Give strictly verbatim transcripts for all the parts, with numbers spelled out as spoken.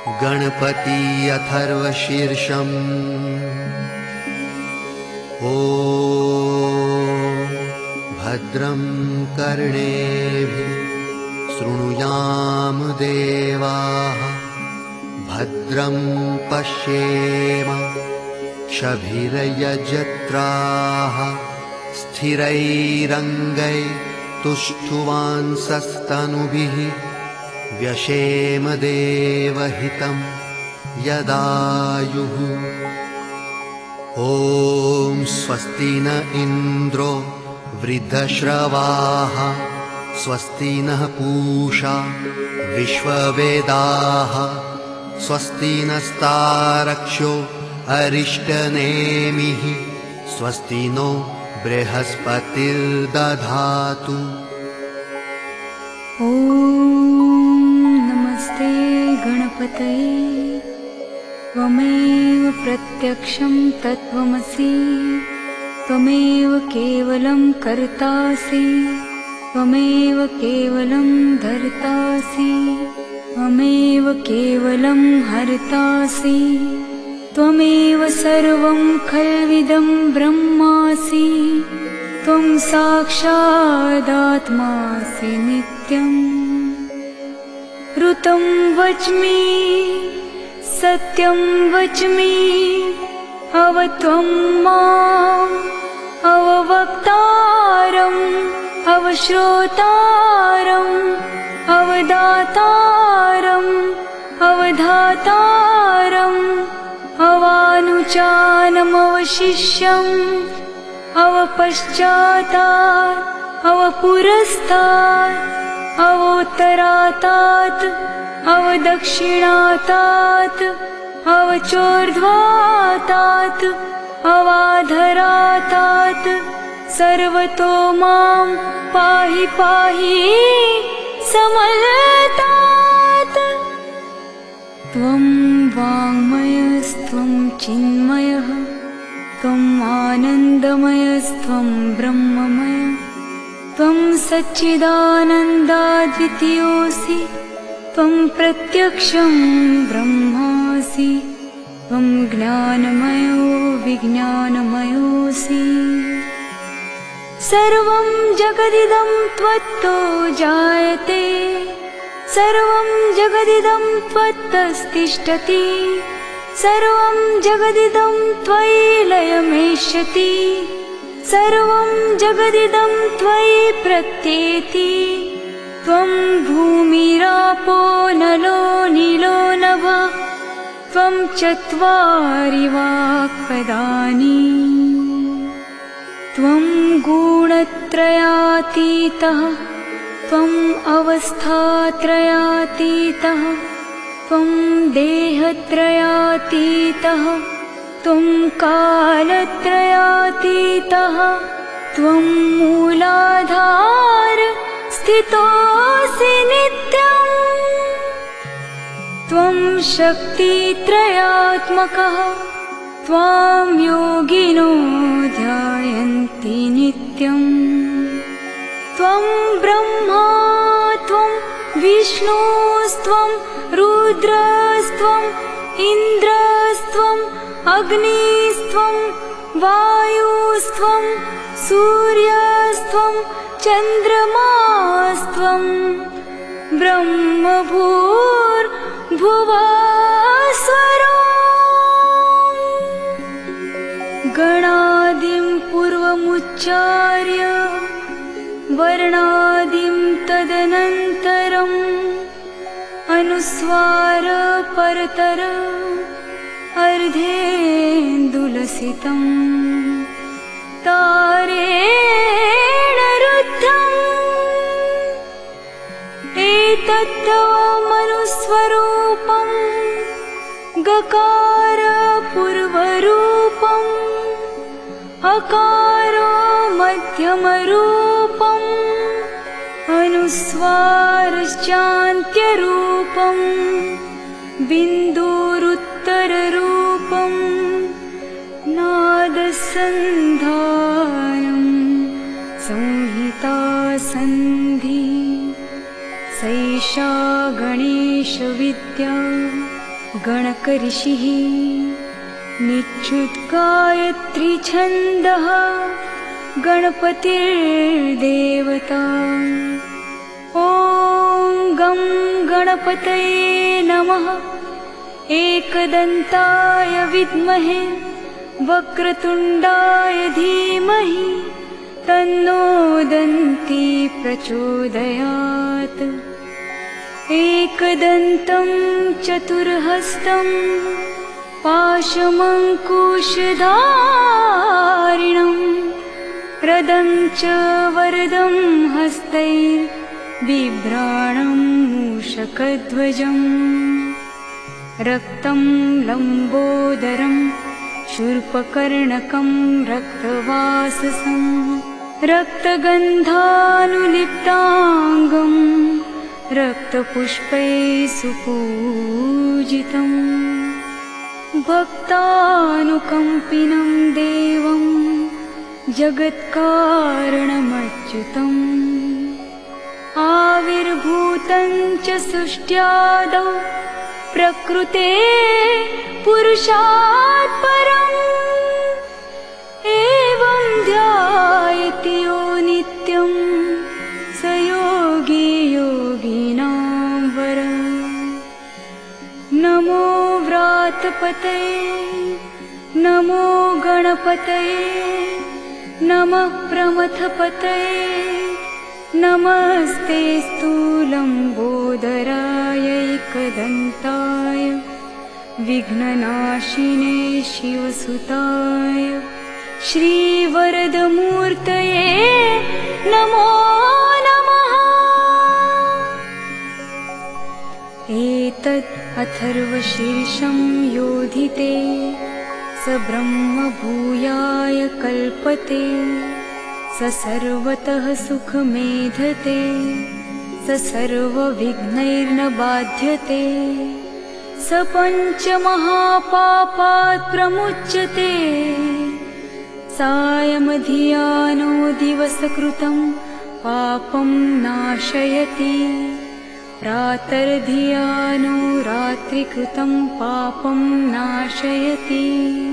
गणपति अथर्वशीर्षम्। ॐ भद्रं कर्णेभिः शृणुयाम देवाः, भद्रं पश्येम क्षभिर्यजत्राः, स्थिरैरङ्गैस्तुष्टुवांसस्तनुभिः व्यशेम देवहितं यदायुः। ॐ स्वस्ति न इन्द्रो वृद्धश्रवाः, स्वस्ति नः पूषा विश्ववेदाः, स्वस्ति नस्तारक्ष्यो अरिष्टनेमिः, स्वस्ति नो बृहस्पतिर्दधातु। ॐ नमस्ते गणपतये। त्वमेव प्रत्यक्षं तत्त्वमसि, त्वमेव केवलं कर्तासि, त्वमेव केवलं धर्तासि, त्वमेव केवलं हर्तासि, त्वमेव सर्वं खल्विदं ब्रह्मासि, त्वं साक्षादात्मासि नित्यम्। ऋतं वच्मि सत्यं वच्मि, अव त्वं माम् अववक्तारम् अवश्रोतारम् अवदातारम् अवधातारम्, अवानुचानमवशिष्यम् अवपश्चातात् अवपुरस्तात् अवोत्तरातात् अवदक्षिणातात् अवचोर्ध्वातात् अवाधरातात्, सर्वतो मां पाहि पाहि समलतात्। त्वं वाङ्मयस्त्वं चिन्मयः, त्वम् आनन्दमयस्त्वं ब्रह्ममय, त्वं सच्चिदानन्दाद्वितीयोऽसि, त्वं प्रत्यक्षं ब्रह्मासि, त्वं ज्ञानमयो विज्ञानमयोऽसि। सर्वं जगदिदं त्वत्तो जायते, सर्वं जगदिदं त्वत्तस्तिष्ठति, सर्वं जगदिदं त्वयि लयमेष्यति, सर्वं जगदिदं त्वयि प्रत्येति। त्वं भूमिरापो नलो नीलो नभः, त्वं चत्वारि वाक्पदानि, त्वं गुणत्रयातीतः, त्वम् अवस्थात्रयातीतः, त्वं देहत्रयातीतः, त्वं कालत्रयातीतः, त्वं मूलाधार स्थितोऽसि नित्यम्, त्वं शक्तित्रयात्मकः, त्वां योगिनो ध्यायन्ति नित्यम्। त्वं ब्रह्मा त्वं विष्णुस्त्वं रुद्रस्त्वं इन्द्रस्त्वं अग्निस्त्वं वायुस्त्वं सूर्यस्त्वं चन्द्रमास्त्वं, ब्रह्मभूर्भुवस्वरो। गणादिं पूर्वमुच्चार्य वर्णादिं तदनन्तरम्, अनुस्वार परतर अर्धेन्दुलसितं, तारेण रुद्धम्। एतत्त्वमनुस्वरूपं गकार पूर्वरूपम्, अकारो मध्यमरूपम्, अनुस्वारश्चान्त्यरूपम्, बिन्दुरुत्तररूपम्, नादसन्धानं संहिता सन्धि, सैषा गणेशविद्या गणकऋषिः निच्युद्गायत्री छन्दः गणपतिर्देवता। ॐ गं गणपतये नमः। एकदन्ताय विद्महे वक्रतुण्डाय धीमहि तन्नो दन्ती प्रचोदयात्। एकदन्तं चतुर्हस्तं पाशमङ्कुशधारिणं रदं च वरदं हस्तैर्बिभ्राणं मूषकध्वजम्। रक्तं लम्बोदरं शूर्पकर्णकं रक्तवाससं रक्तगन्धानुलिप्ताङ्गं रक्तपुष्पैः सुपूजितम्। भक्तानुकम्पिनं देवं जगत्कारणमच्युतम्। आविर्भूतं च सृष्ट्यादौ प्रकृते पुरुषात् परम्। एवं ध्यायति यो नित्यं स योगी योगिनां वरम्। नमो व्रातपतये नमो गणपतये नमः प्रमथपतये नमस्ते स्थूलम्बोदराय एकदन्ताय विघ्ननाशिने शिवसुताय श्रीवरदमूर्तये नमो नमः। एतत् अथर्वशीर्षं योधिते स ब्रह्म भूयाय कल्पते स सर्वतः सुखमेधते स सर्वविघ्नैर्न बाध्यते स पञ्चमहापापात् प्रमुच्यते। सायमधियानो दिवसकृतं पापं नाशयति प्रातर्धियानो रात्रिकृतं पापं नाशयति।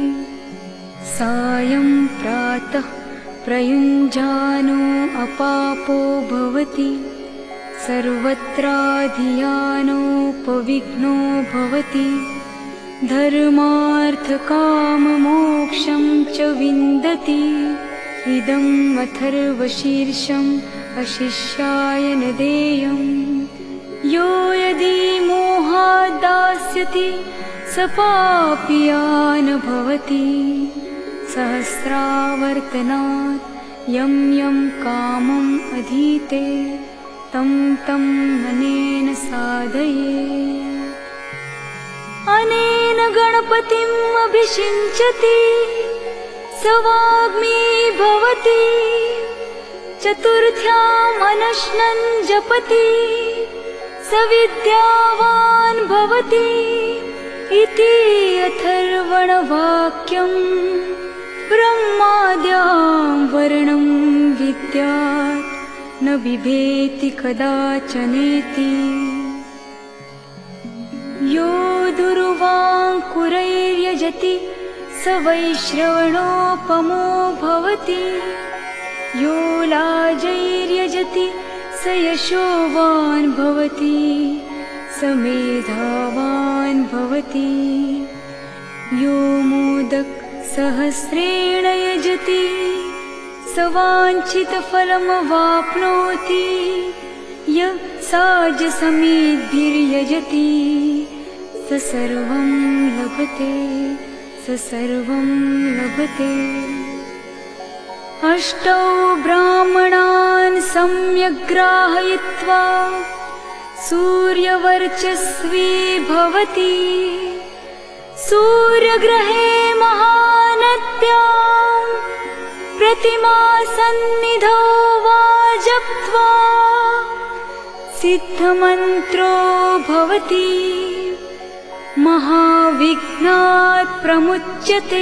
सायं प्रातः प्रयुञ्जानो अपापो भवति सर्वत्राधियानोपविघ्नो भवति। धर्मार्थकाममोक्षं च विन्दति। इदम् अथर्वशीर्षम् अशिष्याय न देयम्। यो यदि मोहात् दास्यति स पापीयान् भवति। सहस्रावर्तनात् यं यं कामम् अधीते तं तं अनेन साधये। अनेन गणपतिम् अभिषिञ्चति स वाग्मी भवति। चतुर्थ्याम् अनश्नन् जपति स विद्यावान् भवति इति अथर्वणवाक्यम्। ब्रह्माद्यां वर्णं विद्यात् न बिभेति कदाचनेति। यो दुर्वाङ्कुरैर्यजति स वैश्रवणोपमो भवति। यो लाजैर्यजति स यशोवान् भवति स मेधावान् भवति। यो मोदक सहस्रेण यजति स वाञ्छितफलमवाप्नोति। यः साजसमेद्भिर्यजति स सर्वं लभते स सर्वं लभते। अष्टौ ब्राह्मणान् सम्यग् ग्राहयित्वा सूर्यवर्चस्वी भवति। सूर्यग्रहे महानद्यां प्रतिमासन्निधौ वा जप्त्वा सिद्धमन्त्रो भवति। महाविघ्नात् प्रमुच्यते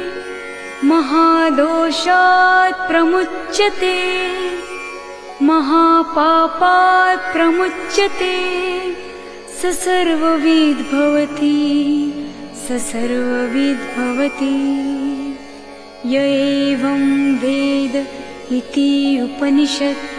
महादोषात् प्रमुच्यते महापापात् प्रमुच्यते स सर्वविद् भवति स सर्वविद् भवति य एवं वेद इति उपनिषत्